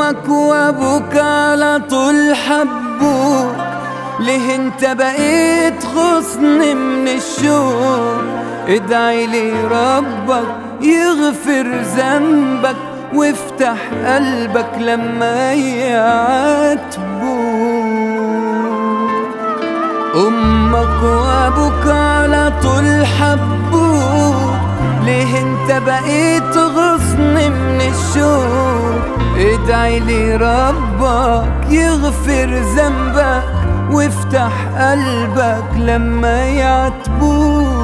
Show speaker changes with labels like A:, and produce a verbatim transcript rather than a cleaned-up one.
A: أمك وأبوك على طول حبوك، ليه انت بقيت غصن من الشوق؟ ادعي لي ربك يغفر ذنبك وافتح قلبك لما يعاتبوك. أمك وأبوك على طول حبوك، ليه انت بقيت غصن من الشوق؟ ادعي لي ربك يغفر ذنبك وافتح قلبك لما يعاتبوك.